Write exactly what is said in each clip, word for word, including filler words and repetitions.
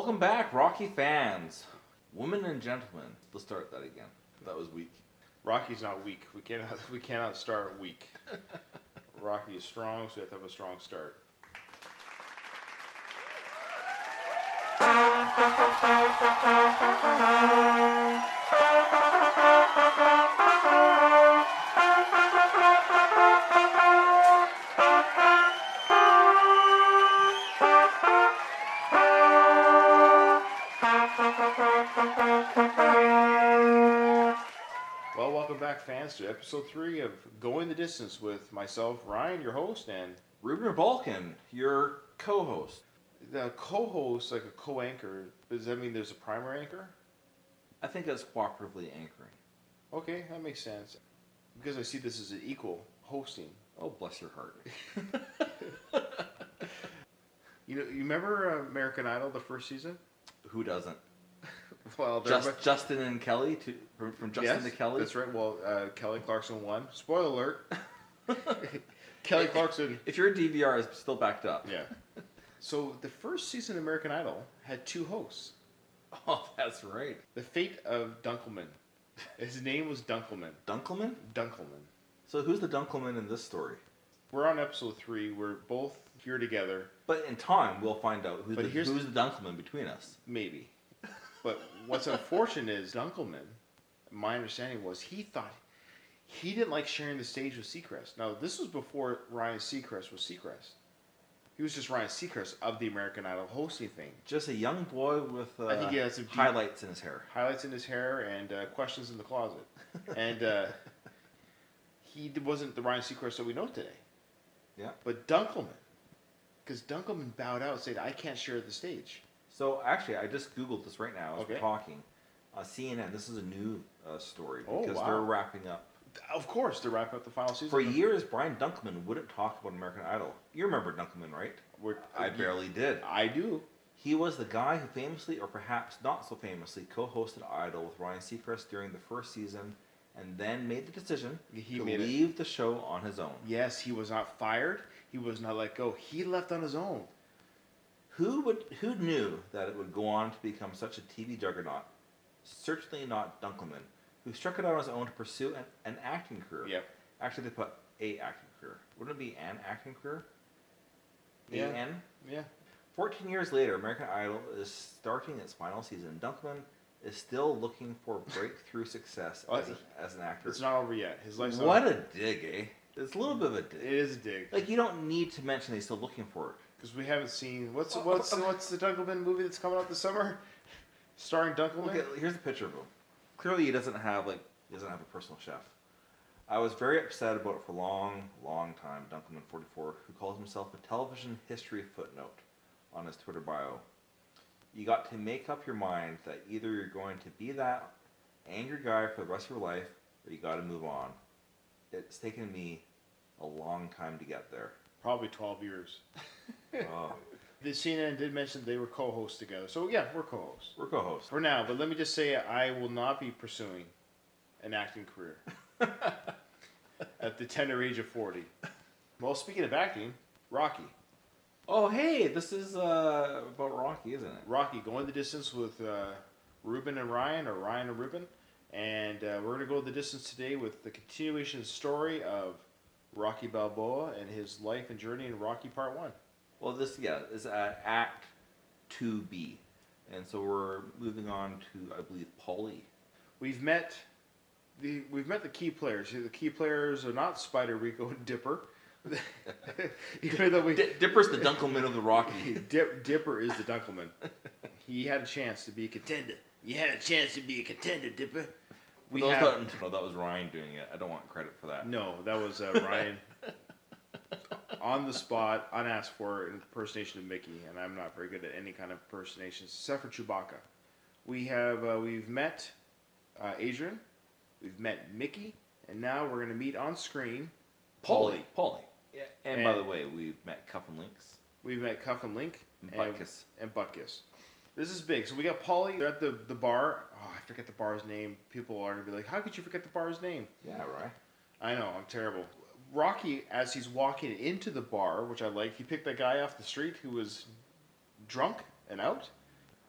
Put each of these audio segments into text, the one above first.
Welcome back, Rocky fans. Women and gentlemen. Let's start that again. That was weak. Rocky's not weak. We cannot we cannot start weak. Rocky is strong, so we have to have a strong start. Well, welcome back, fans, to episode three of Going the Distance with myself, Ryan, your host, and Ruben Balkan, your co-host. the co-host, like a co-anchor. Does that mean there's a primary anchor? I think that's cooperatively anchoring. Okay, that makes sense. Because I see this as an equal hosting. Oh, bless your heart. You know, you remember uh, American Idol, the first season? Who doesn't? Well, they're Just, much- Justin and Kelly, to, from, from Justin yes, to Kelly. That's right. Well, uh, Kelly Clarkson won. Spoiler alert. Kelly Clarkson. If your D V R is still backed up. Yeah. So the first season of American Idol had two hosts. Oh, that's right. The fate of Dunkelman. His name was Dunkelman. Dunkelman? Dunkelman. So who's the Dunkelman in this story? We're on episode three. We're both here together. But in time, we'll find out who's, But the, here's- who's the Dunkelman between us. Maybe. But what's unfortunate is Dunkelman, my understanding was he thought he didn't like sharing the stage with Seacrest. Now, this was before Ryan Seacrest was Seacrest. He was just Ryan Seacrest of the American Idol hosting thing. Just a young boy with uh, I think he has some deep- highlights in his hair. Highlights in his hair and uh, questions in the closet. And uh, he wasn't the Ryan Seacrest that we know today. Yeah. But Dunkelman, because Dunkelman bowed out and said, I can't share the stage. So actually, I just Googled this right now as Okay. we're talking. Uh, C N N, this is a new uh, story Oh, because wow. they're wrapping up. Of course, to wrap up the final season. For years, Brian Dunkelman wouldn't talk about American Idol. You remember Dunkelman, right? We're, I barely did. I do. He was the guy who famously, or perhaps not so famously, co-hosted Idol with Ryan Seacrest during the first season, and then made the decision He to made it. leave the show on his own. Yes, he was not fired. He was not let go. He left on his own. Who would? Who knew that it would go on to become such a T V juggernaut? Certainly not Dunkelman, who struck it out on his own to pursue an, an acting career. Yep. Actually, they put a acting career. Wouldn't it be an acting career? Yeah. A N? Yeah. Fourteen years later, American Idol is starting its final season. Dunkelman is still looking for breakthrough success Well, as, a, as an actor. It's not over yet. His life's What not a dig, eh? It's a little bit of a It dig. is a dig. Like, you don't need to mention that he's still looking for it. Because we haven't seen... What's what's what's the Dunkelman movie that's coming out this summer? Starring Dunkelman? Look at, here's a picture of him. Clearly, he doesn't have like he doesn't have a personal chef. I was very upset about it for a long, long time. Dunkelman forty-four, who calls himself a television history footnote on his Twitter bio. You got to make up your mind that either you're going to be that angry guy for the rest of your life, or you got to move on. It's taken me a long time to get there. Probably twelve years. Oh, The C N N did mention they were co-hosts together. So, yeah, we're co-hosts. we're co-hosts. For now, but let me just say I will not be pursuing an acting career at the tender age of forty. Well, speaking of acting, Rocky. Oh, hey, this is uh, about Rocky, isn't it? Rocky, going the distance with uh, Ruben and Ryan, or Ryan and Ruben. And uh, we're going to go the distance today with the continuation story of Rocky Balboa and his life and journey in Rocky Part one. Well, this, yeah, is uh, Act two B. And so we're moving on to, I believe, Paulie. We've met the we've met the key players. The key players are not Spider Rico and Dipper. Even though we D- Dipper's the Dunkelman of the Rocky. Dip, Dipper is the Dunkelman. He had a chance to be a contender. You had a chance to be a contender, Dipper. We Those have that, no, that was Ryan doing it. I don't want credit for that. no, that was uh, Ryan on the spot, unasked for an impersonation of Mickey, and I'm not very good at any kind of impersonations except for Chewbacca. We have uh, we've met uh, Adrian, we've met Mickey, and now we're going to meet on screen Paulie. Paulie. Yeah. And, And- by the way, we've met Cuff and Links. We've met Cuff and Link And and, Butkus. and Butkus. This is big. So we got Paulie. They're at the, the bar. Oh, I forget the bar's name. People are going to be like, how could you forget the bar's name? Yeah, right. I know, I'm terrible. Rocky, as he's walking into the bar, which I like, he picked that guy off the street who was drunk and out.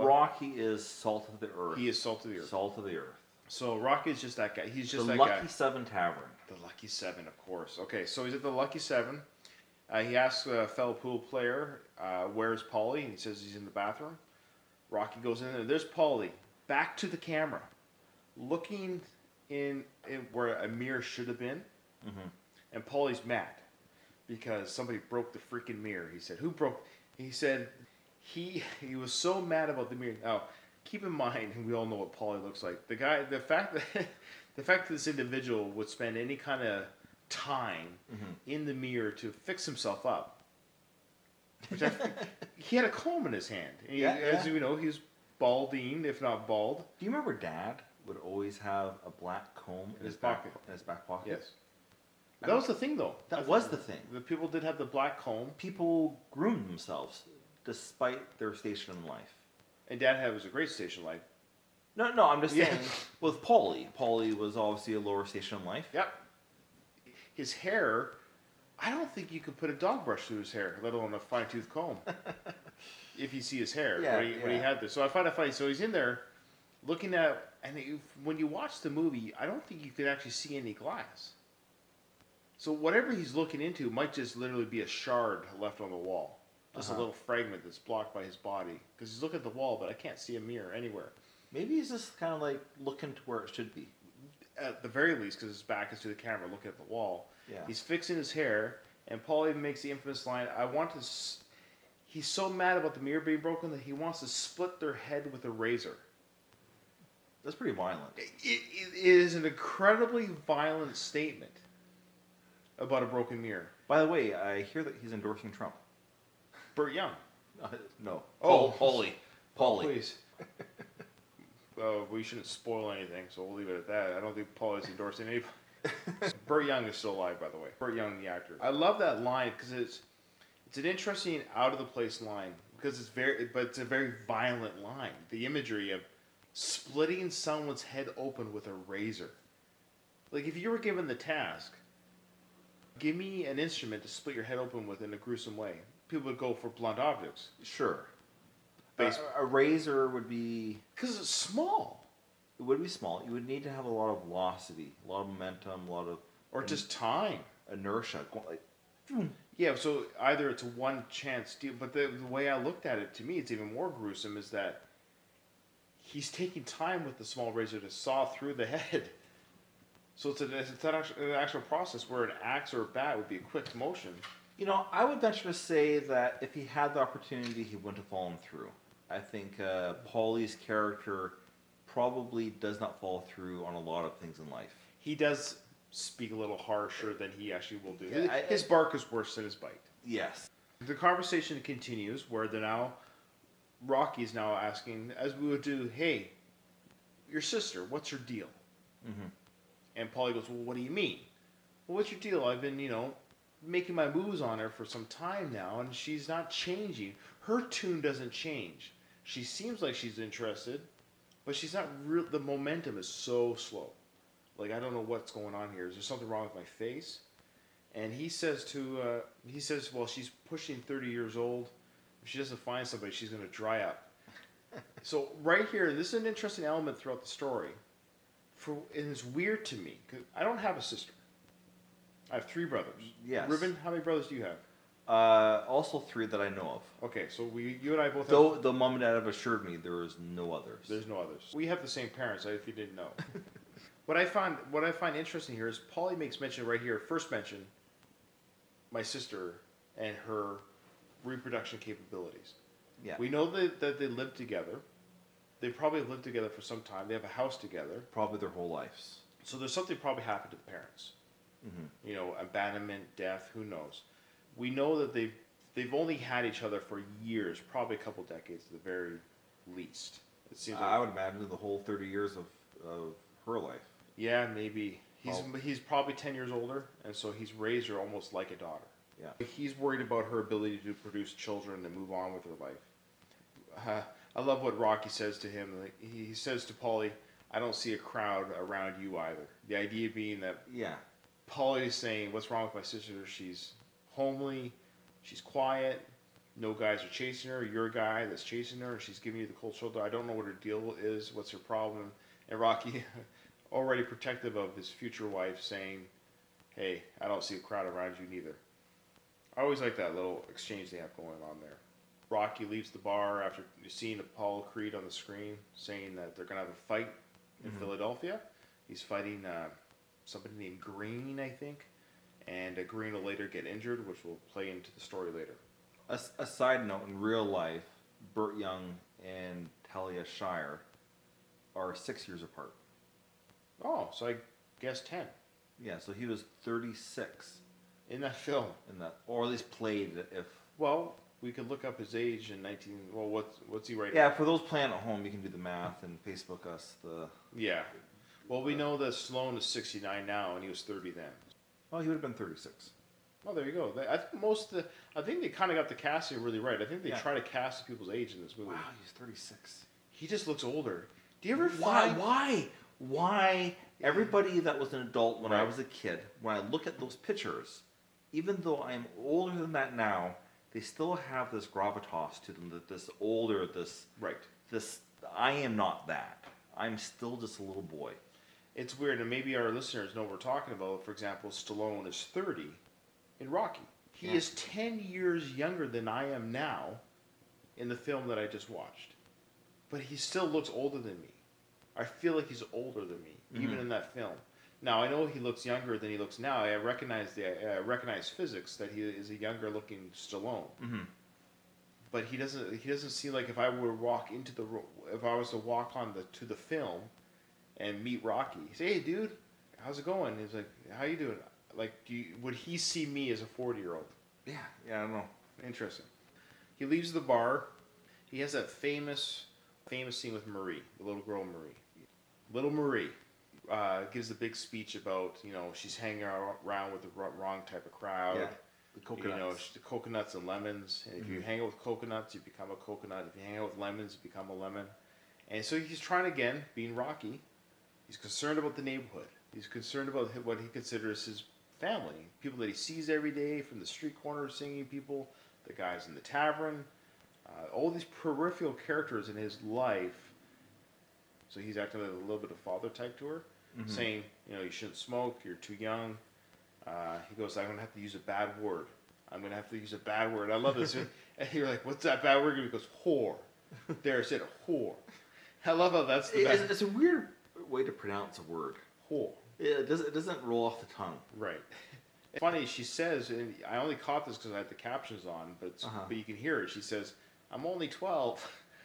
Rocky is salt of the earth. He is salt of the earth. Salt of the earth. So Rocky is just that guy. He's just the that Lucky guy. Seven Tavern. The Lucky Seven, of course. Okay, so he's at the Lucky Seven. Uh, he asks a fellow pool player, uh, "Where's Paulie?" And he says he's in the bathroom. Rocky goes in there. There's Paulie, back to the camera, looking in, in where a mirror should have been. Mm-hmm. And Paulie's mad because somebody broke the freaking mirror. He said, "Who broke?" He said he he was so mad about the mirror. Now, keep in mind, and we all know what Paulie looks like. The guy, the fact that the fact that this individual would spend any kind of time Mm-hmm. in the mirror to fix himself up. Which I, he had a comb in his hand. And he, Yeah, as yeah. you know, he's balding, if not bald. Do you remember Dad would always have a black comb in his, his back pocket. in his back pocket? Yes. That was the thing, though. That was the thing. The people did have the black comb. People groomed themselves despite their station in life. And Dad had was a great station life. No, no, I'm just Yeah. saying. With Paulie, Paulie was obviously a lower station in life. Yep. His hair, I don't think you could put a dog brush through his hair, let alone a fine tooth comb. If you see his hair, Yeah, when, he, when he yeah. had this. So I find it funny. So he's in there looking at, and it, when you watch the movie, I don't think you could actually see any glass. So whatever he's looking into might just literally be a shard left on the wall. Just Uh-huh. a little fragment that's blocked by his body. Because he's looking at the wall, but I can't see a mirror anywhere. Maybe he's just kind of like looking to where it should be. At the very least, because his back is to the camera, looking at the wall. Yeah. He's fixing his hair, and Paul even makes the infamous line, "I want to." S-. He's so mad about the mirror being broken that he wants to split their head with a razor. That's pretty violent. It, it, it is an incredibly violent statement about a broken mirror. By the way, I hear that he's endorsing Trump. Burt Young. Uh, no. Oh. Paul, Paulie. Paulie. Please. Uh, we shouldn't spoil anything, so we'll leave it at that. I don't think Paul is endorsing anybody. Burt Young is still alive, by the way. Burt Young, the actor. I love that line because it's it's an interesting, out of the place line because it's very, but it's a very violent line. The imagery of splitting someone's head open with a razor. Like if you were given the task, give me an instrument to split your head open with in a gruesome way. People would go for blunt objects Sure. Base- A, a razor would be because it's small. it would be small. You would need to have a lot of velocity, a lot of momentum, a lot of Or just time. inertia. Go- Like, Yeah, so either it's a one chance deal, but the, the way I looked at it, to me, it's even more gruesome, is that he's taking time with the small razor to saw through the head. So it's, a, it's an, actual, an actual process where an axe or a bat would be a quick motion. you know, I would venture to say that if he had the opportunity, he wouldn't have fallen through. I think uh, Paulie's character probably does not fall through on a lot of things in life. He does speak a little harsher than he actually will do. Yeah, I- his bark is worse than his bite. Yes. The conversation continues where they're now, Rocky's now asking, as we would do, "Hey, your sister, what's your deal?" Mm-hmm. And Paulie goes, "Well, what do you mean?" "Well, what's your deal? I've been, you know, making my moves on her for some time now, and she's not changing. Her tune doesn't change. She seems like she's interested, but she's not real. The momentum is so slow. Like, I don't know what's going on here. Is there something wrong with my face?" And he says to, uh, he says, "Well, she's pushing thirty years old. If she doesn't find somebody, she's going to dry up." So right here, this is an interesting element throughout the story. For and it's weird to me because I don't have a sister. I have three brothers. Yes. Ruben, how many brothers do you have? Uh, also three that I know of. Okay, so we, you and I both have. Though the mom and dad have assured me there is no others. There's no others. We have the same parents, if you didn't know. what I find, what I find interesting here is Paulie makes mention right here. First mention, my sister and her reproduction capabilities. Yeah. We know that, that they live together. They probably lived together for some time. They have a house together. Probably their whole lives. So there's something probably happened to the parents. Mm-hmm. You know, abandonment, death, who knows. We know that they've they've only had each other for years, probably a couple decades at the very least. It seems like, I would imagine the whole thirty years of, of her life. yeah, maybe. He's Oh. he's probably ten years older, and so he's raised her almost like a daughter. Yeah. He's worried about her ability to produce children and move on with her life. Uh, I love what Rocky says to him. Like, he says to Paulie, "I don't see a crowd around you either." The idea being that Yeah. Paulie is saying, "What's wrong with my sister? She's homely, she's quiet, no guys are chasing her. You're a guy that's chasing her. She's giving you the cold shoulder. I don't know what her deal is. What's her problem? And Rocky, already protective of his future wife, saying, hey, I don't see a crowd around you neither. I always like that little exchange they have going on there. Rocky leaves the bar after seeing Apollo Creed on the screen, saying that they're going to have a fight in mm-hmm. Philadelphia. He's fighting uh, somebody named Green, I think. And uh, Green will later get injured, which will play into the story later. A, a side note, in real life, Burt Young and Talia Shire are six years apart. Oh, so I guess ten. Yeah, so he was thirty-six. In that film. In that, or at least played it if... Well, we could look up his age in nineteen... Well, what's, what's he right yeah, now? Yeah, for those playing at home, you can do the math and Facebook us the... Yeah. Well, we know that Stallone is sixty-nine now, and he was thirty then. Well, he would have been thirty-six. Oh, there you go. I think most of the... I think they kind of got the casting really right. I think they yeah. try to cast people's age in this movie. Wow, he's thirty-six. He just looks older. Do you ever Why? find... Why? Why? Everybody that was an adult when right. I was a kid, when I look at those pictures, even though I'm older than that now, they still have this gravitas to them, that this older, this... Right. This... I am not that. I'm still just a little boy. It's weird, and maybe our listeners know what we're talking about. For example, Stallone is thirty in Rocky. He yeah. is ten years younger than I am now in the film that I just watched. But he still looks older than me. I feel like he's older than me, mm-hmm. even in that film. Now, I know he looks younger than he looks now. I recognize the I recognize physics that he is a younger looking Stallone. Mm-hmm. But he doesn't he doesn't seem like if I were to walk into the if I was to walk on the to the film and meet Rocky, he'd say, hey dude, how's it going? He's like, how you doing? Like, do you, would he see me as a forty year old? Yeah, yeah, I don't know. Interesting. He leaves the bar. He has that famous famous scene with Marie, the little girl Marie. Little Marie uh, gives the big speech about, you know, she's hanging around with the wrong type of crowd. Yeah, the coconuts. You know, the coconuts and lemons. And if mm-hmm. you hang out with coconuts, you become a coconut. If you hang out with lemons, you become a lemon. And so he's trying again, being Rocky. He's concerned about the neighborhood. He's concerned about what he considers his family. People that he sees every day from the street corner singing people, the guys in the tavern, uh, all these peripheral characters in his life. So he's acting like a little bit of father type to her, mm-hmm. saying, you know, you shouldn't smoke, you're too young. Uh, he goes, I'm going to have to use a bad word. I'm going to have to use a bad word. I love this. And you're like, what's that bad word? He goes, whore. There, I said whore. I love how that's the best. It's a weird way to pronounce a word. Whore. It doesn't, it doesn't roll off the tongue. Right. It's funny, she says, and I only caught this because I had the captions on, but uh-huh. but you can hear it. She says, I'm only twelve.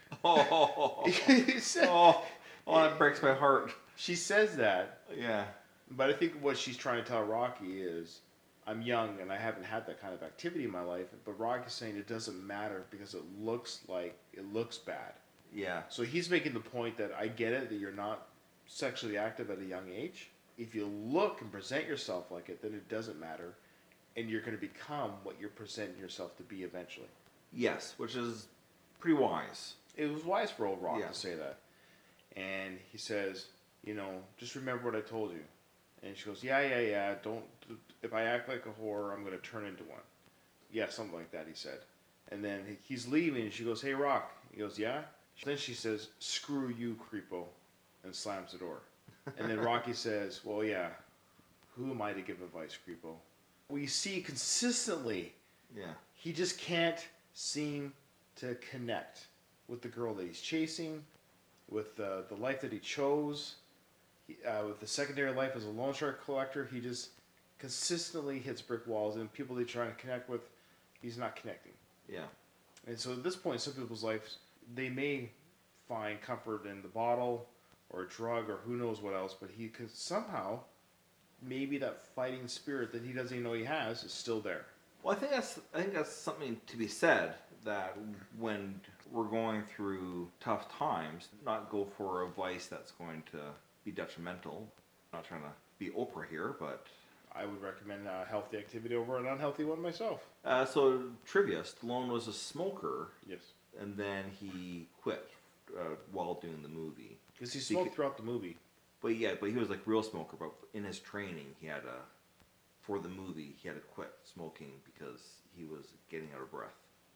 Oh, said, oh, oh, that breaks my heart. She says that. Yeah. But I think what she's trying to tell Rocky is, I'm young and I haven't had that kind of activity in my life. But Rocky's saying it doesn't matter because it looks like, it looks bad. Yeah. So he's making the point that I get it, that you're not sexually active at a young age. If you look and present yourself like it, then it doesn't matter. And you're going to become what you're presenting yourself to be eventually. Yes, which is pretty wise. It was wise for old Rock yeah. to say that. And he says, you know, just remember what I told you. And she goes, yeah, yeah, yeah, don't, if I act like a whore, I'm going to turn into one. Yeah, something like that, he said. And then he's leaving, and she goes, hey, Rock. He goes, yeah? Then she says, screw you, creepo, and slams the door. And then Rocky says, well, yeah, who am I to give advice, creepo? We see consistently, yeah, he just can't seem to connect with the girl that he's chasing, with uh, the life that he chose, he, uh, with the secondary life as a loan shark collector. He just consistently hits brick walls, and people that he's trying to connect with, he's not connecting. Yeah. And so at this point in some people's lives, they may find comfort in the bottle or a drug or who knows what else, but he could somehow, maybe that fighting spirit that he doesn't even know he has is still there. Well, I think that's I think that's something to be said, that when we're going through tough times, not go for a vice that's going to be detrimental. I'm not trying to be Oprah here, but I would recommend a healthy activity over an unhealthy one myself. Uh, so trivia: Stallone was a smoker. Yes. And then he quit uh, while doing the movie. Because he smoked he could, throughout the movie. But yeah, but he was like real smoker. But in his training, he had a, for the movie, he had to quit smoking because he was getting out of breath.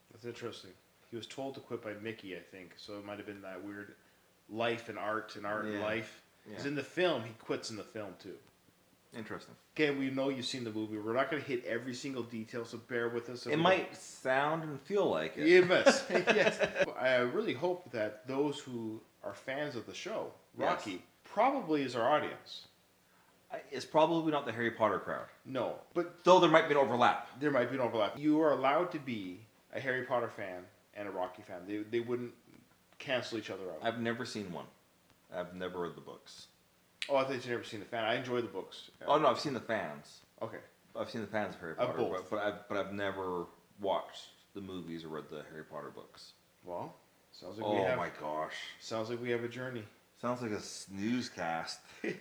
That's interesting. He was told to quit by Mickey, I think. So it might have been that weird life and art and art and Yeah. life. Because Yeah. in the film, he quits in the film too. Interesting. Okay, we know you've seen the movie. We're not going to hit every single detail, so bear with us. It might sound and feel like it. You must. Yes. I really hope that those who are fans of the show, Rocky, Yes. probably is our audience. I- It's probably not the Harry Potter crowd. No, but Though there might be an overlap. there might be an overlap. You are allowed to be a Harry Potter fan and a Rocky fan. They, they wouldn't cancel each other out. I've never seen one. I've never read the books. Oh, I thought you'd never seen the fan. I enjoy the books. Oh no, I've seen the fans. Okay. I've seen the fans of Harry Of Potter, both. but, but I've but I've never watched the movies or read the Harry Potter books. Well, sounds like we Oh have. my gosh, Sounds like we have a journey. sounds like a snoozecast.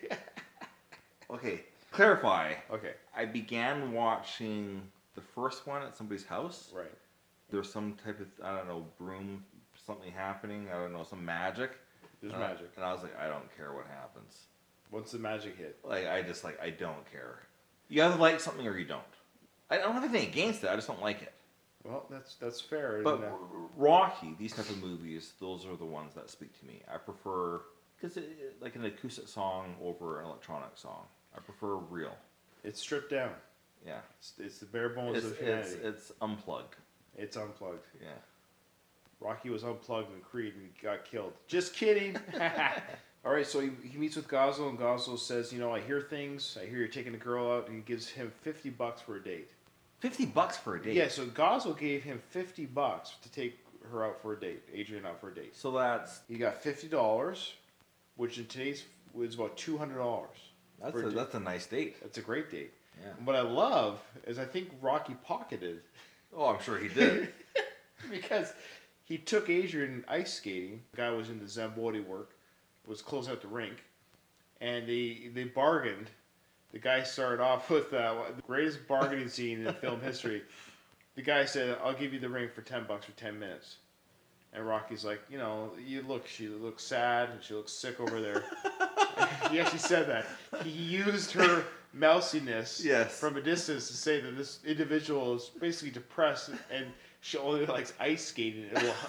Okay, clarify. Okay. I began watching the first one at somebody's house. Right. There's some type of I don't know broom something happening. I don't know some magic. There's And I- magic. and I was like, I don't care what happens. Once the magic hit. Like I just like I don't care. You either like something or you don't. I don't have anything against it. I just don't like it. Well, that's that's fair. But and, uh, Rocky, these type of movies, those are the ones that speak to me. I prefer because like an acoustic song over an electronic song. I prefer real. it's stripped down. Yeah, It's, it's the bare bones it's of it's, humanity. It's, it's unplugged. unplugged. Yeah. Rocky was unplugged in Creed and he got killed. Just kidding. All right, so he, he meets with Goslo, and Goslo says, you know, I hear things. I hear you're taking a girl out, and he gives him fifty bucks for a date. Fifty bucks for a date. Yeah, so Goslo gave him fifty bucks to take her out for a date, Adrian out for a date. So that's He got fifty dollars, which in today's was about two hundred dollars. that's For a a, date. that's a nice date. That's a great date. Yeah. What I love is I think Rocky pocketed Oh, I'm sure he did. because he took Adrian ice skating. The guy was into Zamboni work, was closing out the rink, and they they bargained. The guy started off with uh, the greatest bargaining scene in film history. The guy said, "I'll give you the ring for ten bucks for ten minutes," and Rocky's like, "You know, you look. She looks sad and she looks sick over there." He actually said that. He used her mousiness Yes. from a distance to say that this individual is basically depressed and she only likes ice skating. It will,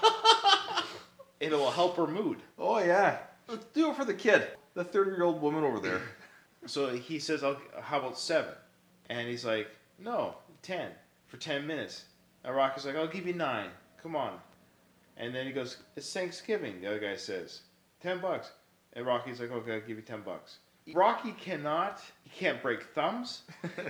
it will help her mood. Oh yeah. Let's do it for the kid. The thirty-year-old woman over there. So he says, I'll, "How about seven?" And he's like, "No, ten for ten minutes." And Rocky's like, "I'll give you nine. Come on." And then he goes, "It's Thanksgiving." The other guy says, ten bucks." And Rocky's like, "Okay, I'll give you ten bucks." Rocky cannot, he can't break thumbs.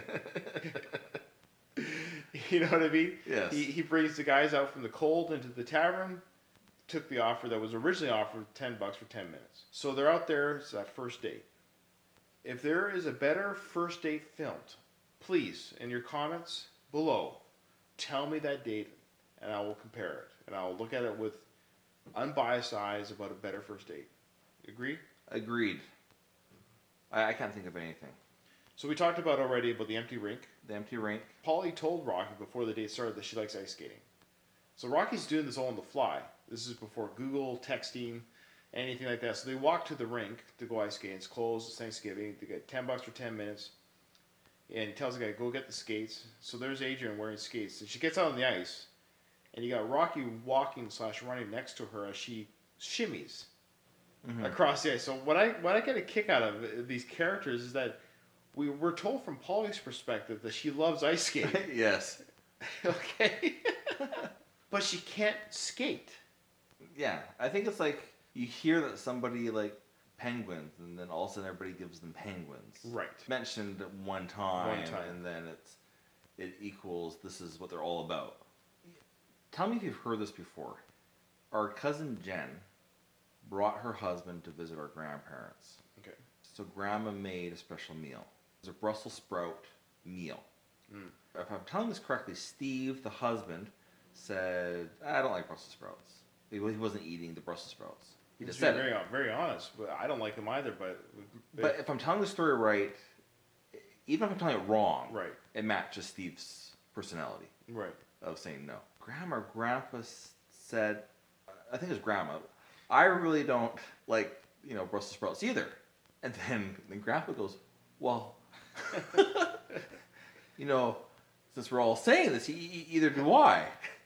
You know what I mean? Yes. He, he brings the guys out from the cold into the tavern, took the offer that was originally offered, ten bucks for ten minutes. So they're out there, it's that first date. If there is a better first date filmed, please, in your comments below, tell me that date and I will compare it. And I will look at it with unbiased eyes about a better first date. Agree? Agreed. I, I can't think of anything. So we talked about already about the empty rink. The empty rink. Polly told Rocky before the date started that she likes ice skating. So Rocky's doing this all on the fly. This is before Google, texting, anything like that. So they walk to the rink to go ice skating. It's closed. It's Thanksgiving. They get ten bucks for ten minutes. And he tells the guy, go get the skates. So there's Adrian wearing skates. And she gets out on the ice. And you got Rocky walking slash running next to her as she shimmies Mhm. across the ice. So what I what I get a kick out of these characters is that we we're told from Polly's perspective that she loves ice skating. Yes. Okay. But she can't skate. Yeah. I think it's like you hear that somebody like penguins, and then all of a sudden everybody gives them penguins. Right. Mentioned at one time, One time. and then it's it equals this is what they're all about. Tell me if you've heard this before. Our cousin Jen brought her husband to visit our grandparents. Okay. So grandma made a special meal. It was a Brussels sprout meal. Mm. If I'm telling this correctly, Steve, the husband, said, I don't like Brussels sprouts. He he wasn't eating the Brussels sprouts. He just He's being said it. very, very honest. But I don't like them either. But, But if I'm telling the story right, even if I'm telling it wrong, right, it matches Steve's personality right. of saying no. Grandma or grandpa s- said, I think it was grandma, I really don't like, you know, Brussels sprouts either. And then, then grandpa goes, well, you know, since we're all saying this, e- e- either do I.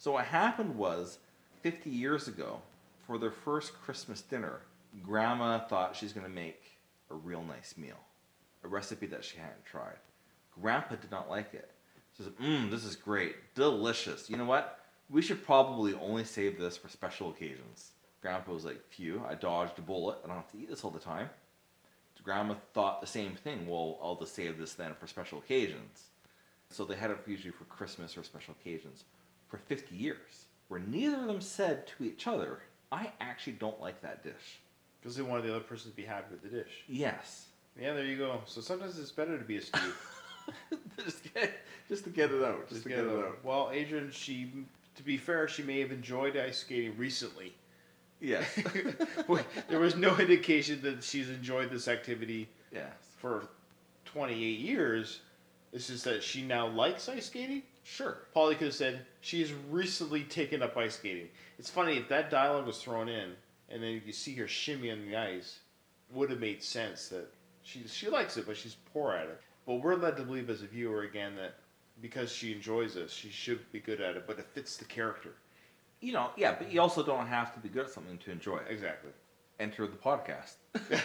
So what happened was, fifty years ago, for their first Christmas dinner, Grandma thought she's going to make a real nice meal. A recipe that she hadn't tried. Grandpa did not like it. She says, mmm, this is great. Delicious. You know what? We should probably only save this for special occasions. Grandpa was like, phew, I dodged a bullet. I don't have to eat this all the time. So Grandma thought the same thing. Well, I'll just save this then for special occasions. So they had it usually for Christmas or special occasions for fifty years, where neither of them said to each other, I actually don't like that dish. Because they wanted the other person to be happy with the dish. Yes. Yeah, there you go. So sometimes it's better to be a stew. just, get, just to get it out. Just, Just to get get, it it out. out. Well, Adrian, she, to be fair, she may have enjoyed ice skating recently. Yes. There was no indication that she's enjoyed this activity Yes. for twenty-eight years. It's just that she now likes ice skating. Sure. Polly could have said she's recently taken up ice skating. It's funny, if that dialogue was thrown in and then you see her shimmy on the ice, it would have made sense that she she likes it, but she's poor at it. But we're led to believe as a viewer again that because she enjoys this, she should be good at it, but it fits the character. You know, yeah, but you also don't have to be good at something to enjoy it. Exactly. Enter the podcast.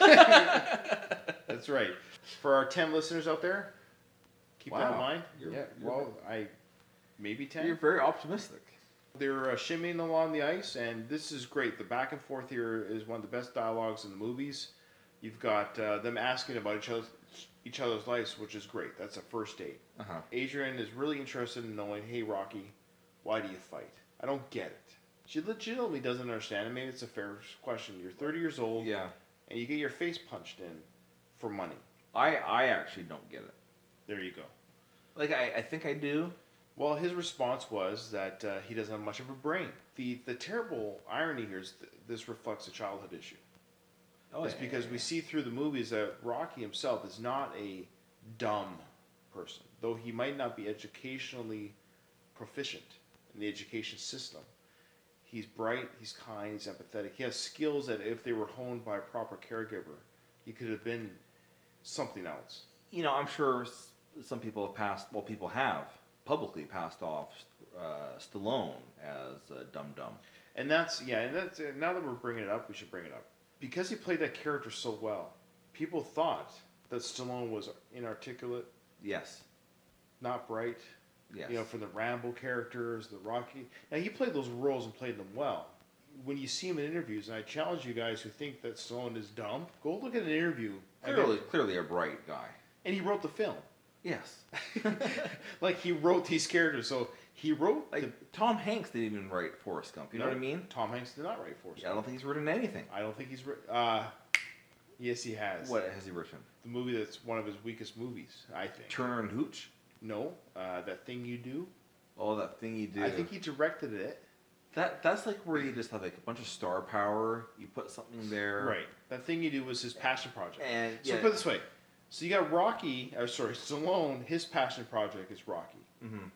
That's right. For our ten listeners out there, keep that in Wow. mind. You're- yeah, you're- well, I maybe ten. You're very optimistic. They're uh, shimmying along the ice, and this is great. The back and forth here is one of the best dialogues in the movies. You've got uh, them asking about each other's, each other's lives, which is great. That's a first date. Uh-huh. Adrian is really interested in knowing, hey, Rocky, why do you fight? I don't get it. She legitimately doesn't understand, and maybe it's a fair question. You're thirty years old, Yeah. and you get your face punched in for money. I, I actually don't get it. There you go. Like, I, I think I do. Well, his response was that uh, he doesn't have much of a brain. The the terrible irony here is th- this reflects a childhood issue. Oh, It's yeah, because yeah, we yeah. see through the movies that Rocky himself is not a dumb person, though he might not be educationally proficient in the education system. He's bright, he's kind, he's empathetic. He has skills that if they were honed by a proper caregiver, he could have been something else. You know, I'm sure s- some people have passed, well, people have publicly passed off uh, Stallone as uh, Dum Dum. And that's, yeah, and that's, uh, now that we're bringing it up, we should bring it up. Because he played that character so well, people thought that Stallone was inarticulate, Yes. not bright, Yes. you know, from the Rambo characters, the Rocky. Now, he played those roles and played them well. When you see him in interviews, and I challenge you guys who think that Stallone is dumb, go look at an interview. I clearly, mean, clearly a bright guy. and he wrote the film. Yes. Like, he wrote these characters. So, he wrote, Like, the, Tom Hanks didn't even write Forrest Gump. You know No, what I mean? Tom Hanks did not write Forrest Yeah, I don't think he's written anything. I don't think he's written, uh, yes, he has. What has he written? The movie that's one of his weakest movies, I think. Turner and Hooch? No, uh, That Thing You Do. Oh, that thing you do. I think he directed it. that that's like where you just have like a bunch of star power. You put something there, Right. That Thing You Do was his passion project. And So yeah, put it this way. So you got Rocky, or sorry, Stallone, his passion project is Rocky. hmm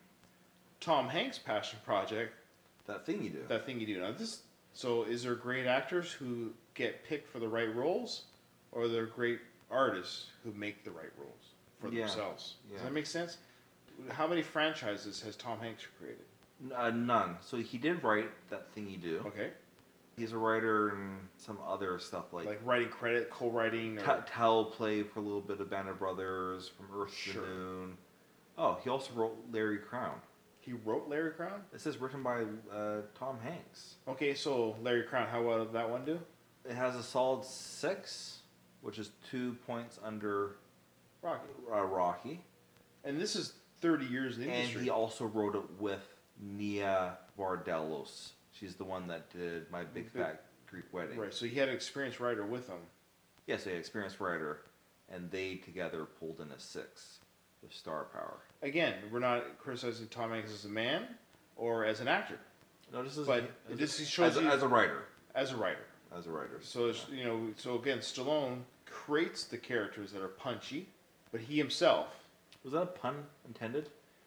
Tom Hanks' passion project, that thing you do. That Thing You Do. Now this, so is there great actors who get picked for the right roles, or are there great artists who make the right roles for Yeah. themselves? Does Yeah. that make sense? How many franchises has Tom Hanks created? N- Uh, none. So he did write that thing you do. Okay. He's a writer and some other stuff like, Like writing credit, co-writing, or Ta- Tell played for a little bit of Band of Brothers, From Earth Sure. to the Moon. Oh, he also wrote Larry Crown. he wrote Larry Crown. This is written by uh, Tom Hanks. Okay, so Larry Crown, how well did that one do? It has a solid six, which is two points under Rocky. uh, Rocky. And this is thirty years in the And industry. he also wrote it with Nia Vardalos. She's the one that did My Big Big- Fat Greek Wedding. Right, so he had an experienced writer with him. Yes, a experienced writer, and they together pulled in a six with star power. Again, we're not criticizing Tom Hanks as a man or as an actor, No, this is But as, this a, shows as, a, you- as a writer. as a writer. As a writer. So it's, you know, so again, Stallone creates the characters that are punchy, but he himself, Was that a pun intended?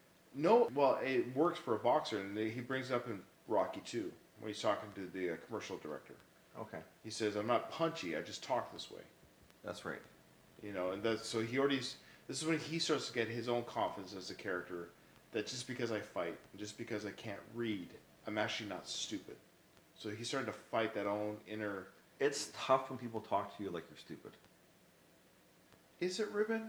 no, well, it works for a boxer, and he brings it up in Rocky two when he's talking to the uh, commercial director. Okay, He says, "I'm not punchy. I just talk this way." that's right. You know, and that's so he already. This is when he starts to get his own confidence as a character. That just because I fight, just because I can't read, I'm actually not stupid. So he started to fight that own inner. It's tough when people talk to you like you're stupid. Is it Ribbon?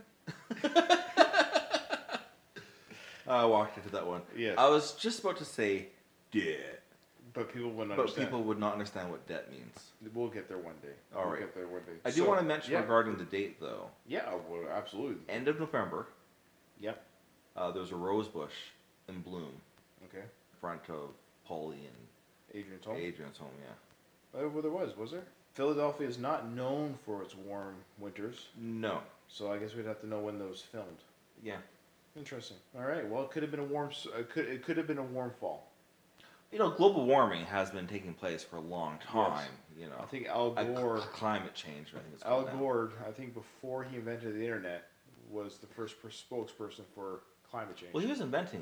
I walked into that one. Yes. I was just about to say debt, But people wouldn't but understand. people would not understand what debt means. We'll get there one day. All we'll right. get there one day. I do So, want to mention yeah. regarding the date, though. Yeah, well, absolutely. End of November, Yep. uh, there's a rose bush in bloom Okay. in front of Polly and Adrian's home. Adrian's home. Yeah. Oh, well, there was, was there? Philadelphia is not known for its warm winters, No. so I guess we'd have to know when those filmed. Yeah. Interesting. All right. Well, it could have been a warm. s- It could. It could have been a warm fall. You know, global warming has been taking place for a long time. You know, I think Al A Gore. cl- climate change. I think it's Al called now. Gore. I think before he invented the internet, was the first per- spokesperson for climate change Well, he was inventing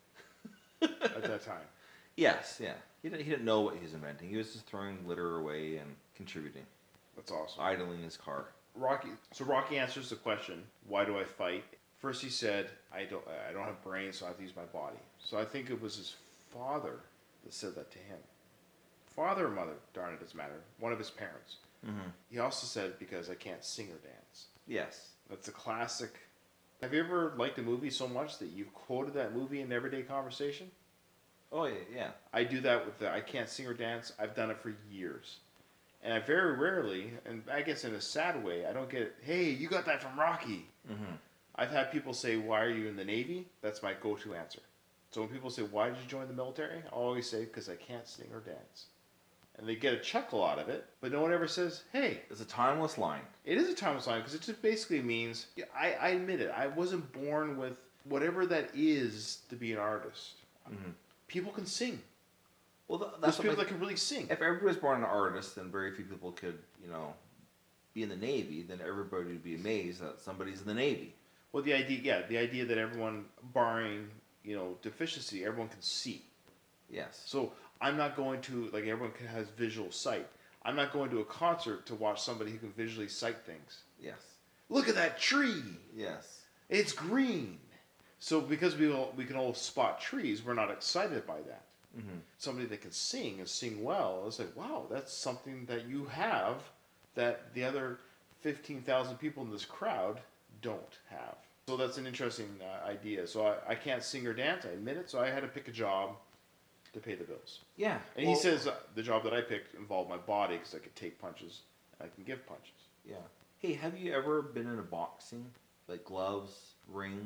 it. at that time. Yes, yeah. He didn't, he didn't know what he was inventing. He was just throwing litter away and contributing, That's awesome. idling his car. Rocky. So Rocky answers the question, "Why do I fight?" First, he said, "I don't. I don't have brains, so I have to use my body." So I think it was his father that said that to him. Father or mother, darn it, doesn't matter. One of his parents. Mm-hmm. He also said, "Because I can't sing or dance." Yes. That's a classic. Have you ever liked a movie so much that you've quoted that movie in everyday conversation? Oh yeah, yeah. I do that with the I can't sing or dance. I've done it for years. And I very rarely, and I guess in a sad way, I don't get, "Hey, you got that from Rocky." Mm-hmm. I've had people say, "Why are you in the Navy?" That's my go-to answer. So when people say, "Why did you join the military?" I always say, "Because I can't sing or dance." And they get a chuckle out of it, but no one ever says, "Hey, It's a timeless line. it is a timeless line," because it just basically means, yeah, I, I admit it, I wasn't born with whatever that is to be an artist. Mm-hmm. People can sing. Well, th- There's that's what people my- that can really sing. if everybody was born an artist, then very few people could, you know, be in the Navy. Then everybody would be amazed that somebody's in the Navy. Well, the idea, yeah, the idea that everyone, barring, you know, deficiency, everyone can see. Yes. So I'm not going to, like, everyone can, has visual sight. I'm not going to a concert to watch somebody who can visually sight things. Yes. Look at that tree. Yes. It's green. So because we all, we can all spot trees, we're not excited by that. Mm-hmm. Somebody that can sing and sing well, it's like, wow, that's something that you have that the other fifteen thousand people in this crowd don't have. So that's an interesting uh, idea. So I, I can't sing or dance, I admit it, so I had to pick a job to pay the bills. Yeah. And well, he says uh, the job that I picked involved my body because I could take punches and I can give punches. Yeah. Hey, have you ever been in a boxing, like gloves, ring?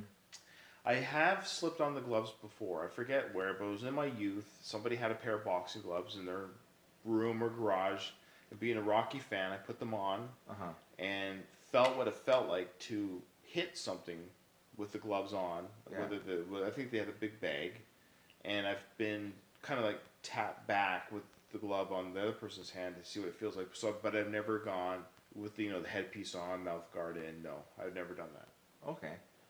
I have slipped on the gloves before. I forget where, but it was in my youth. Somebody had a pair of boxing gloves in their room or garage. And being a Rocky fan, I put them on Uh huh. and felt what it felt like to hit something with the gloves on. Yeah. Whether the, well, I think they had a big bag, and I've been kind of like tapped back with the glove on the other person's hand to see what it feels like. So, but I've never gone with the, you know, the headpiece on, mouth guard in. No, I've never done that. Okay.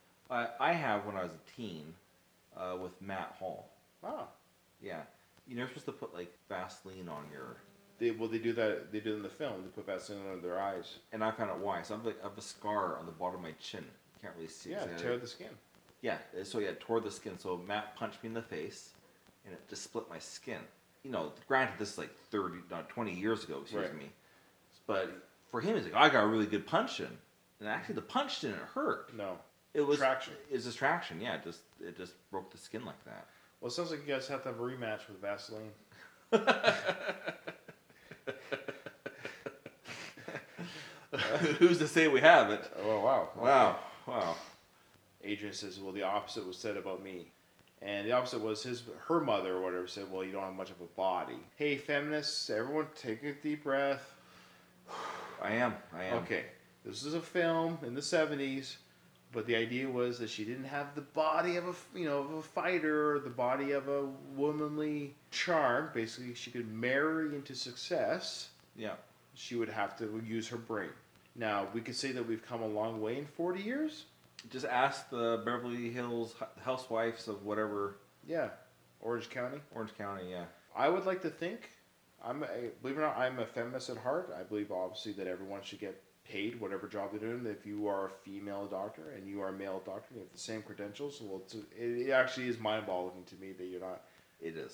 I I have when I was a teen, uh, with Matt Hall. Ah, Yeah. You're supposed to put like Vaseline on your, they well they do that. They do it in the film. They put Vaseline on their eyes. and I found out why. So I have, like, I have a scar on the bottom of my chin. Can't really see. Yeah, so I- tear the skin. Yeah, so yeah, it tore the skin. So Matt punched me in the face, and it just split my skin. You know, granted, this is like thirty, not twenty years ago, excuse Right. me. But for him, he's like, I got a really good punch in, and actually, the punch didn't hurt. No. It was Traction. It's just traction. Yeah, it just it just broke the skin like that. Well, it sounds like you guys have to have a rematch with Vaseline. Who's to say we haven't? Oh wow! Wow, wow. Adrian says, "Well, the opposite was said about me," and the opposite was his her mother or whatever said, "Well, you don't have much of a body." Hey, feminists, everyone, take a deep breath. I am. I am. Okay, this is a film in the seventies, but the idea was that she didn't have the body of a you know of a fighter, or the body of a womanly charm. Basically, she could marry into success. Yeah. She would have to use her brain. Now, we could say that we've come a long way in forty years. Just ask the Beverly Hills hu- housewives of whatever Yeah, Orange County. Orange County. Yeah. I would like to think, I'm a, believe it or not, I'm a feminist at heart. I believe obviously that everyone should get paid whatever job they're doing. If you are a female doctor and you are a male doctor, you have the same credentials. Well, it's, it, it actually is mind-boggling to me that you're not. It is.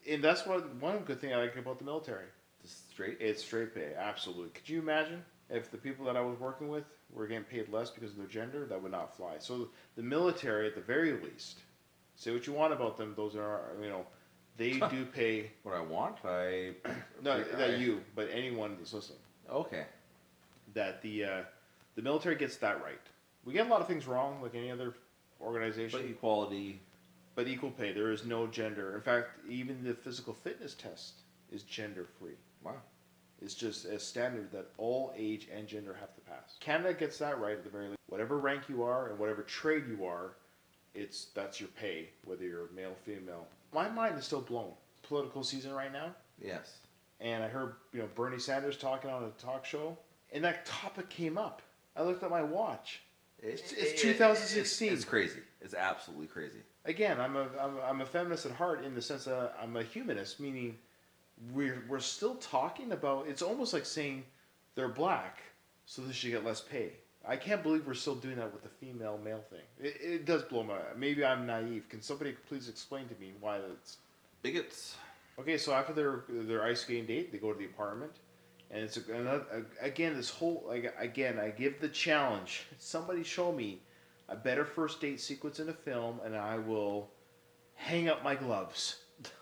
and that's what one good thing I like about the military. Just straight. It's straight pay, absolutely. Could you imagine if the people that I was working with were getting paid less because of their gender? That would not fly. So the military, at the very least, say what you want about them. Those are, you know, they do pay. What I want, I. No, I, not you, but anyone that's listening. Okay. That the uh, the military gets that right. We get a lot of things wrong, like any other organization. But equality. But equal pay. There is no gender. In fact, even the physical fitness test is gender free. Wow. It's just a standard that all age and gender have to pass. Canada gets that right at the very least. Whatever rank you are and whatever trade you are, it's that's your pay, whether you're male, female. My mind is still blown. Political season right now, Yes. and I heard you know Bernie Sanders talking on a talk show, and that topic came up. I looked at my watch. It's, it's two thousand sixteen. It's, it's crazy. It's absolutely crazy. Again, I'm a I'm, I'm a feminist at heart in the sense that I'm a humanist, meaning we're we're still talking about. It's almost like saying they're black, so they should get less pay. I can't believe we're still doing that with the female male thing. It, it does blow my. Maybe I'm naive. Can somebody please explain to me why that's Bigots. okay? So after their their ice skating date, they go to the apartment, and it's a, another, again this whole like again I give the challenge. Somebody show me a better first date sequence in a film, and I will hang up my gloves.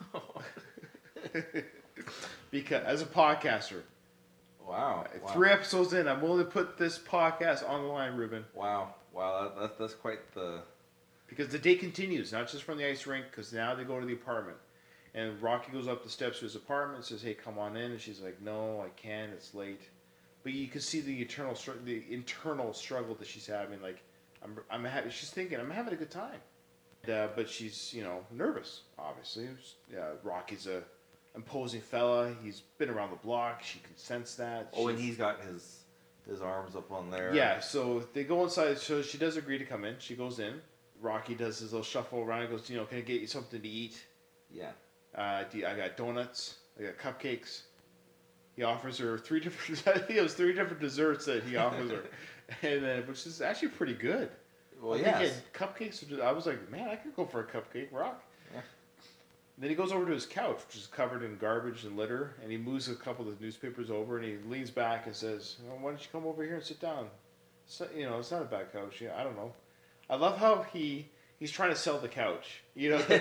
Because as a podcaster, Wow. wow. three episodes in, I'm willing to put this podcast on the line, Ruben. Wow. Wow. That, that, that's quite the. Because the date continues, not just from the ice rink, because now they go to the apartment. And Rocky goes up the steps to his apartment and says, hey, come on in. And she's like, no, I can't. It's late. But you can see the eternal, str- the internal struggle that she's having. Like, I'm, I'm having, she's thinking, I'm having a good time. And, uh, but she's, you know, nervous, obviously. Yeah, Rocky's a imposing fella. He's been around the block. She can sense that. Oh, and She's- he's got his his arms up on there. Yeah, so they go inside. So she does agree to come in. She goes in. Rocky does his little shuffle around. He goes, you know, can I get you something to eat? Yeah. Uh, do you- I got donuts. I got cupcakes. He offers her three different. I think it was three different desserts that he offers her, and then which is actually pretty good. Well, I think yes. he had cupcakes. I was like, man, I could go for a cupcake, Rock. Yeah. Then he goes over to his couch, which is covered in garbage and litter, and he moves a couple of the newspapers over, and he leans back and says, well, "Why don't you come over here and sit down? So, you know, it's not a bad couch. Yeah, I don't know. I love how he he's trying to sell the couch. You know,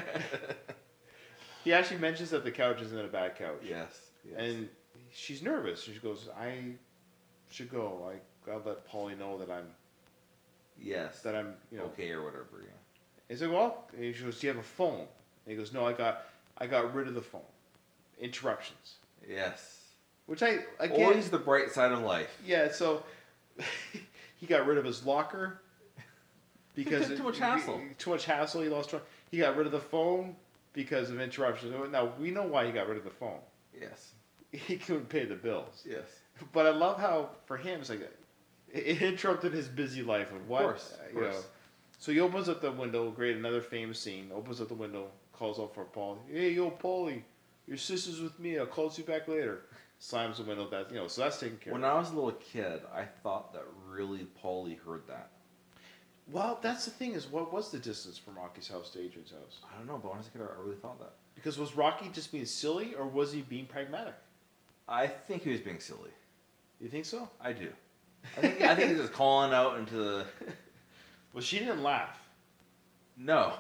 he actually mentions that the couch isn't a bad couch. Yes. Yes. And she's nervous. She goes, "I should go. I gotta let Polly know that I'm yes. that I'm you know." Okay, or whatever. Yeah. He's like, "Well," and she goes, "Do you have a phone?" And he goes, "No, I got I got rid of the phone. Interruptions." Yes. Which I again, Always the bright side of life. yeah. So he got rid of his locker because Too- too it- much hassle. he- too much hassle. He lost. track. He got rid of the phone because of interruptions. Now we know why he got rid of the phone. Yes. He couldn't pay the bills. Yes. But I love how for him it's like it, it interrupted his busy life of what Of course. uh, Of you course. know. So he opens up the window. Great, another famous scene. Opens up the window, calls out for Paul. Hey, yo, Paulie, your sister's with me. I'll call you back later. Slams the window. That you know. So that's taken care When of. I was a little kid, I thought that really Paulie heard that. Well, that's the thing is, what was the distance from Rocky's house to Adrian's house? I don't know, but when I was a kid, I really thought that. Because was Rocky just being silly, or was he being pragmatic? I think he was being silly. You think so? I do. I think I think he's just calling out into the. Well, she didn't laugh. No.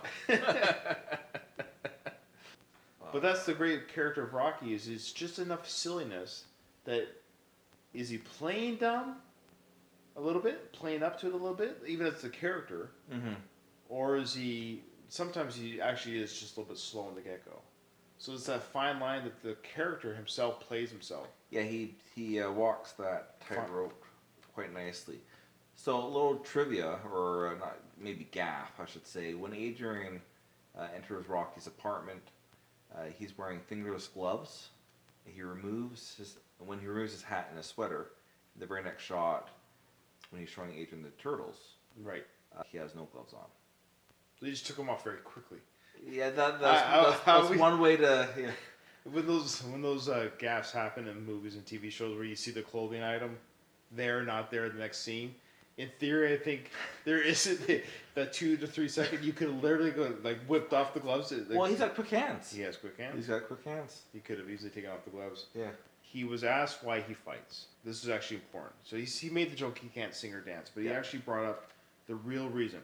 But that's the great character of Rocky is it's just enough silliness that is he playing dumb a little bit, playing up to it a little bit, even as the character, Mm-hmm. or is he sometimes he actually is just a little bit slow in the get go. So it's that fine line that the character himself plays himself. Yeah, he he uh, walks that tightrope quite nicely. So a little trivia, or uh, not maybe gaff, I should say. When Adrian uh, enters Rocky's apartment, uh, he's wearing fingerless gloves. He removes his when he removes his hat and his sweater. The very next shot, when he's showing Adrian the turtles, Right. uh, he has no gloves on. They just took him off very quickly. Yeah, that, that's, I- I- that's, how that's we- one way to. Yeah. When those when those uh, gaffes happen in movies and T V shows where you see the clothing item there, not there, the next scene, In theory, I think there isn't that two to three second. You could literally go like whipped off the gloves. Like, Well, he's got quick hands. he has quick hands. He's got quick hands. He could have easily taken off the gloves. Yeah. He was asked why he fights. This is actually important. So he's, he made the joke he can't sing or dance, but he Yeah. actually brought up the real reason.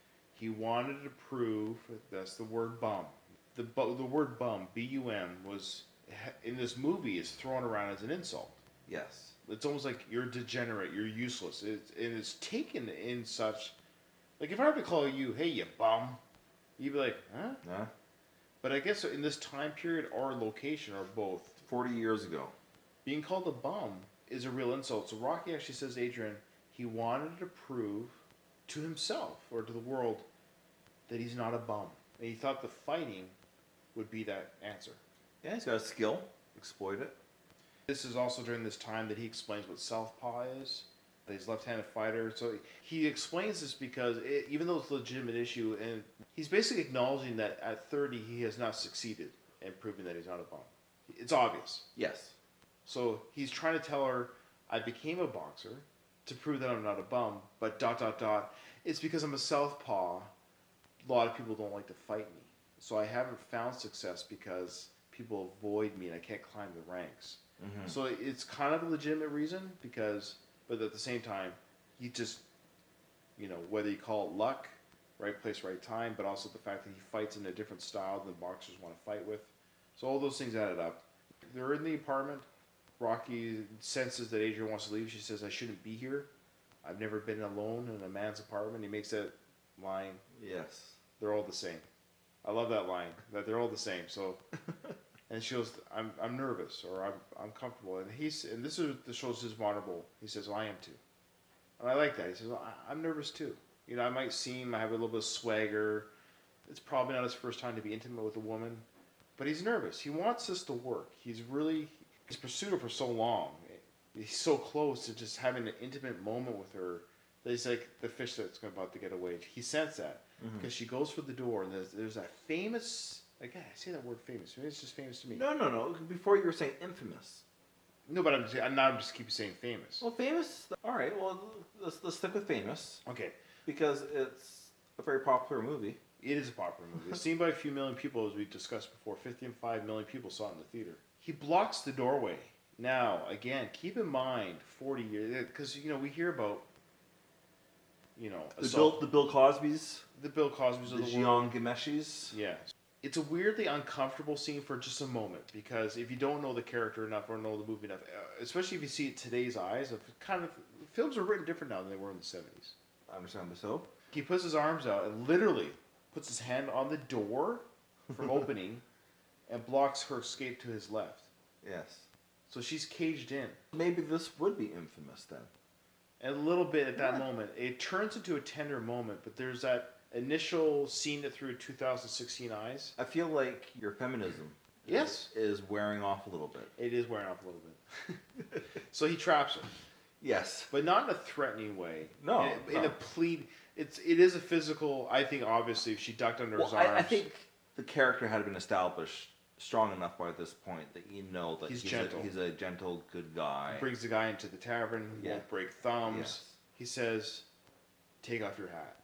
He wanted to prove, that's the word bum. The, bu- the word bum, B U M, was, in this movie, is thrown around as an insult. Yes. It's almost like you're degenerate, you're useless. It's, and it's taken in such, like if I were to call you, hey, you bum, you'd be like, huh? Yeah. But I guess in this time period or location or both, Forty years ago. being called a bum is a real insult. So Rocky actually says, Adrian, he wanted to prove to himself or to the world that he's not a bum. And he thought the fighting would be that answer. Yeah, he's got a skill. Exploit it. This is also during this time that he explains what southpaw is. That he's left-handed fighter. So he explains this because it, even though it's a legitimate issue, and he's basically acknowledging that at thirty he has not succeeded in proving that he's not a bum. It's obvious. Yes. So he's trying to tell her, I became a boxer to prove that I'm not a bum, but dot, dot, dot. It's because I'm a southpaw. A lot of people don't like to fight me. So I haven't found success because people avoid me and I can't climb the ranks. Mm-hmm. So it's kind of a legitimate reason because, but at the same time, he just, you know, whether you call it luck, right place, right time, but also the fact that he fights in a different style than boxers want to fight with. So all those things added up. They're in the apartment. Rocky senses that Adrian wants to leave. She says, I shouldn't be here. I've never been alone in a man's apartment. He makes that line. Yes. They're all the same. I love that line, that they're all the same. So, and she goes, I'm, I'm nervous or I'm, I'm comfortable. And he's, and this is, this shows his vulnerable. He says, well, I am too. And I like that. He says, well, I, I'm nervous too. You know, I might seem, I have a little bit of swagger. It's probably not his first time to be intimate with a woman, but he's nervous. He wants this to work. He's really, he's pursued her for so long. He's so close to just having an intimate moment with her that he's like the fish that's about to get away. He sensed that Mm-hmm. because she goes for the door and there's, there's that famous, again, I say that word famous. Maybe it's just famous to me. No, no, no. Before you were saying infamous. No, but I'm just, I'm not just keep saying famous. Well, famous. All right. Well, let's let's stick with famous Okay. because it's a very popular movie. It is a popular movie. It's seen by a few million people, as we discussed before. fifty-five million people saw it in the theater. He blocks the doorway. Now, again, keep in mind, forty years, because, you know, we hear about, you know, The assault, Bill, the Bill Cosby's, the Bill Cosby's the of the world. Jian Gameshis. Yeah. It's a weirdly uncomfortable scene for just a moment, because if you don't know the character enough or know the movie enough, uh, especially if you see it today's eyes, of kind of, films are written different now than they were in the seventies. Understandably so. He puts his arms out and literally puts his hand on the door from opening and blocks her escape to his left. Yes. So she's caged in. Maybe this would be infamous then. And a little bit at that Yeah. moment, it turns into a tender moment, but there's that initial scene that through two thousand sixteen eyes. I feel like your feminism is- Yes. is wearing off a little bit. It is wearing off a little bit. So he traps her, Yes. but not in a threatening way. No, In a, in no. a plead. It's it is a physical. I think obviously if she ducked under his Well, arms. I, I think the character had been established strong enough by this point that you know that He's he's, gentle. A, he's a gentle, good guy. brings the guy into the tavern. He Yeah. won't break thumbs. Yes. He says, "Take off your hat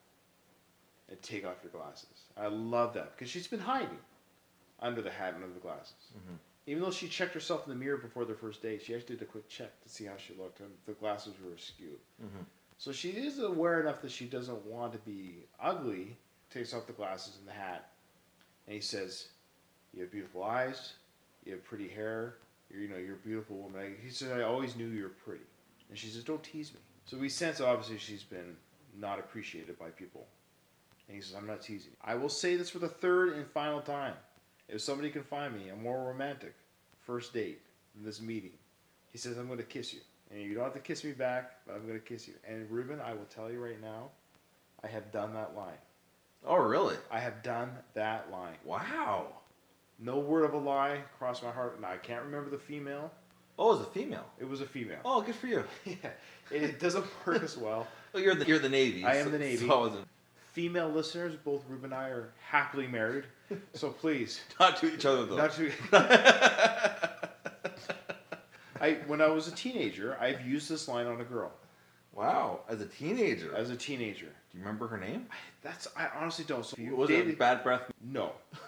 and take off your glasses." I love that because she's been hiding under the hat and under the glasses. Mhm. Even though she checked herself in the mirror before their first date, she actually did a quick check to see how she looked, and the glasses were askew. Mhm. So she is aware enough that she doesn't want to be ugly. Takes off the glasses and the hat, and he says, "You have beautiful eyes. You have pretty hair. You're, you know, you're a beautiful woman." I, he says, "I always knew you were pretty." And she says, "Don't tease me." So we sense obviously she's been not appreciated by people. And he says, "I'm not teasing you. I will say this for the third and final time. If somebody can find me a more romantic first date than this meeting," he says, "I'm going to kiss you. And you don't have to kiss me back, but I'm going to kiss you." And Ruben, I will tell you right now, I have done that line. Oh, really? I have done that line. Wow. No word of a lie crossed my heart. Now, I can't remember the female. Oh, it's a female. It was a female. Oh, good for you. Yeah, it doesn't work as well. Oh, you're the you're the Navy. I am so- the Navy. So I wasn't Female listeners, both Ruben and I are happily married. So please, not to each other though. not to. I when I was a teenager, I've used this line on a girl. Wow, as a teenager. as a teenager. Do you remember her name? That's I honestly don't. So you Was dated? it Bad Breath? No.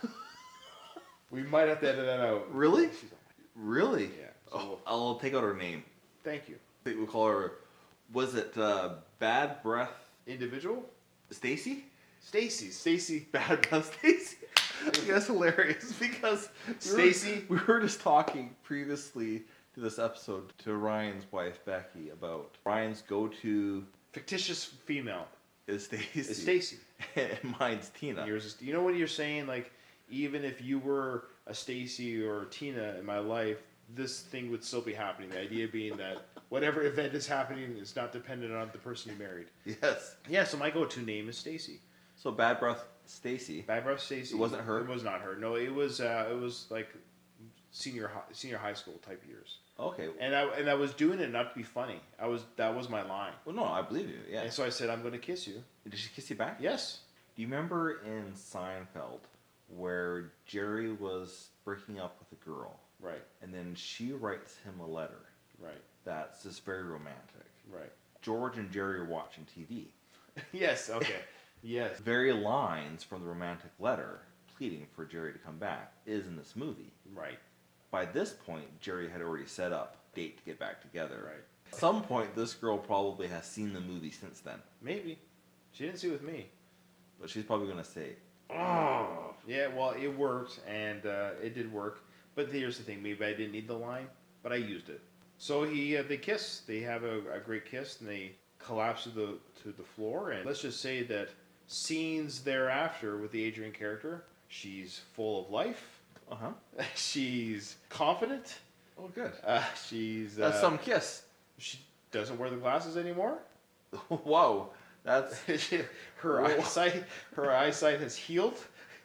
We might have to edit that out. Really? She's- Really? Yeah. So Oh, I'll take out her name. thank you. I think we'll call her. Was it uh, Bad Breath Individual? Stacy? Stacy. Stacy. Bad Breath Stacy. I think that's hilarious because we were- Stacy? We were just talking previously to this episode to Ryan's wife Becky about Ryan's go-to Fictitious female. is Stacy. It's Stacy. And mine's Tina. Yours is, you know what you're saying? Like, even if you were a Stacy or a Tina in my life, this thing would still be happening. The idea being that whatever event is happening is not dependent on the person you married. Yes. Yeah, so my go-to name is Stacy. So Bad Breath Stacy. Bad Breath Stacy. It wasn't her? It was not her. No, it was uh, it was like senior high, senior high school type years. Okay. And I and I was doing it not to be funny. I was that was my line. Well, no, I believe you. Yeah. And so I said, I'm going to kiss you. Did she kiss you back? Yes. Do you remember in Seinfeld where Jerry was breaking up with a girl, Right. and then she writes him a letter Right. that's just very romantic? Right. George and Jerry are watching T V. Yes. Okay. Yes. Very lines from the romantic letter pleading for Jerry to come back is in this movie. Right. By this point, Jerry had already set up a date to get back together. Right. At some point, this girl probably has seen the movie since then, Maybe. She didn't see it with me. but she's probably going to say, Oh. Yeah, well, it worked, and uh, it did work. But here's the thing: maybe I didn't need the line, but I used it. So he, uh, they kiss. They have a, a great kiss, and they collapse to the to the floor. And let's just say that scenes thereafter with the Adrian character, she's full of life. uh huh. She's confident. Oh, good. Uh, she's That's uh, some kiss. She doesn't wear the glasses anymore. Whoa. That's. her Whoa. eyesight, her eyesight has healed.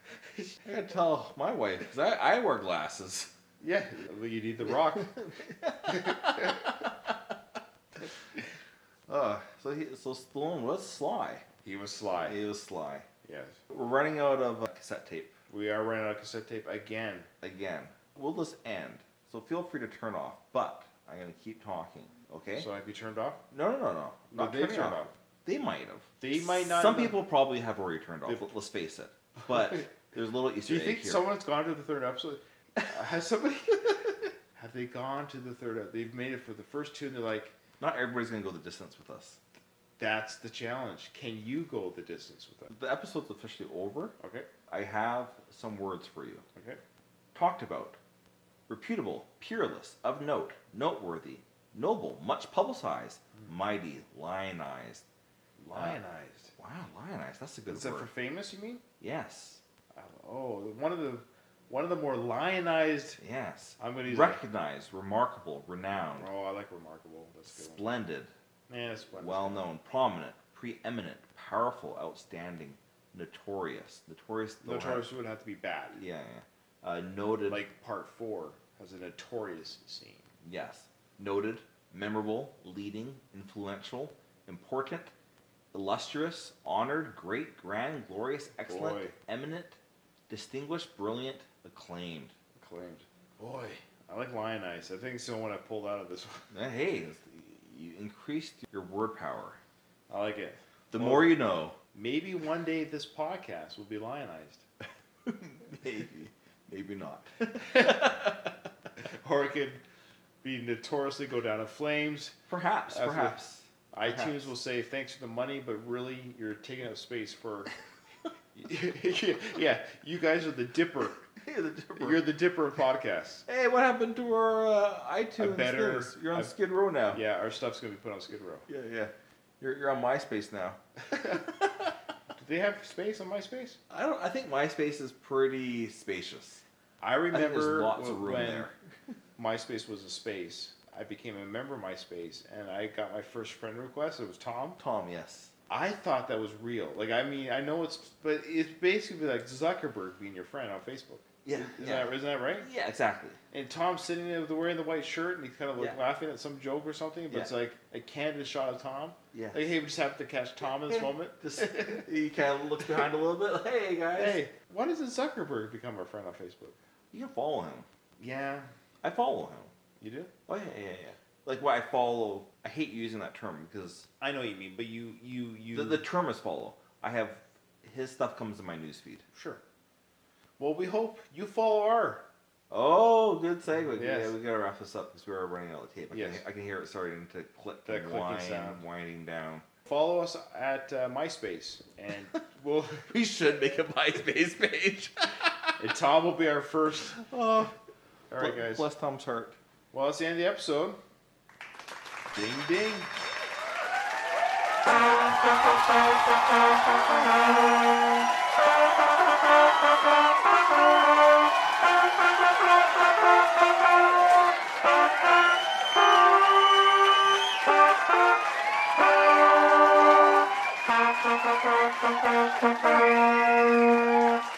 I gotta tell my wife, because I, I wear glasses. Yeah, well, you need the rock. Uh, so he, so Stallone was sly. He was sly. He was sly. Yes. We're running out of uh, cassette tape We are running out of cassette tape again. again. We'll just end. So feel free to turn off, but I'm gonna keep talking. Okay? So I'd be turned off? No, no, no, no. No, Not they've turning turned off. off. They might have. They might not Some know. people probably have already turned off. They've- let- Let's face it. But there's a little Do Easter you egg think here. someone's gone to the third episode? Uh, has somebody... have they gone to the third episode? They've made it for the first two and they're like, Not everybody's gonna go the distance with us. that's the challenge. Can you go the distance with them? The episode's officially over. Okay. I have some words for you. Okay. Talked about. Reputable, peerless, of note, noteworthy, noble, much publicized, mighty, lionized. Lionized. Wow, lionized. That's a good Is that word. for famous, you mean? Yes. Oh, one of the one of the more lionized. Yes. I'm gonna use Recognized, remarkable, renowned, Oh, I like remarkable. That's a good one. splendid, Yeah, that's one. well known, prominent, preeminent, powerful, outstanding, notorious. Notorious. though Notorious would have to be bad. had- Yeah, yeah. Uh, noted. Like part four has a notorious scene. Yes. Noted, memorable, leading, influential, important, illustrious, honored, great, grand, glorious, excellent, Boy. eminent, distinguished, brilliant, acclaimed. Acclaimed. Boy, I like lionized. I think it's the one I pulled out of this one. Uh, Hey, you increased your word power. I like it. The Well, more you know. Maybe one day this podcast will be lionized. Maybe. Maybe not. Or it could be notoriously go down in flames. Perhaps, After- perhaps. iTunes Perhaps. will say thanks for the money, but really you're taking up space for. Yeah, you guys are the dipper. Hey, the Dipper. You're the dipper of podcasts. Hey, what happened to our uh, iTunes better- things? You're on I- Skid Row now. Yeah, our stuff's gonna be put on Skid Row. yeah, yeah. You're, you're on MySpace now. Do they have space on MySpace? I don't. I think MySpace is pretty spacious. I I think there's remember lots of wh- room when there. MySpace was a space. I became a member of MySpace, and I got my first friend request. It was Tom. Tom, yes. I thought that was real. Like, I mean, I know it's, but it's basically like Zuckerberg being your friend on Facebook. Yeah, Isn't, yeah. that, isn't that right? Yeah, exactly. And Tom's sitting there with wearing the white shirt, and he's kind of like Yeah. laughing at some joke or something. But Yeah. it's like a candid shot of Tom. Yeah. Like, hey, we just have to catch Tom in this moment. Just you kind of look behind a little bit. Like, hey guys. Hey, why doesn't Zuckerberg become our friend on Facebook? You can follow him. Yeah, I follow him. you do. Oh yeah, yeah, yeah. like why I follow. I hate using that term because I know what you mean, but you you you the, the term is follow. I have his stuff comes in my newsfeed. sure. Well, we hope you follow our. Oh, good segue. Yes. Yeah, we gotta wrap this up because we are running out of tape. I, Yes. can, I can hear it starting to click The and clicking wind, sound. winding down. Follow us at uh, MySpace, and we'll We should make a MySpace page. and Tom will be our first. Oh, All right, guys. Bless Tom's heart. Well, that's the end of the episode. Ding ding. Thank you.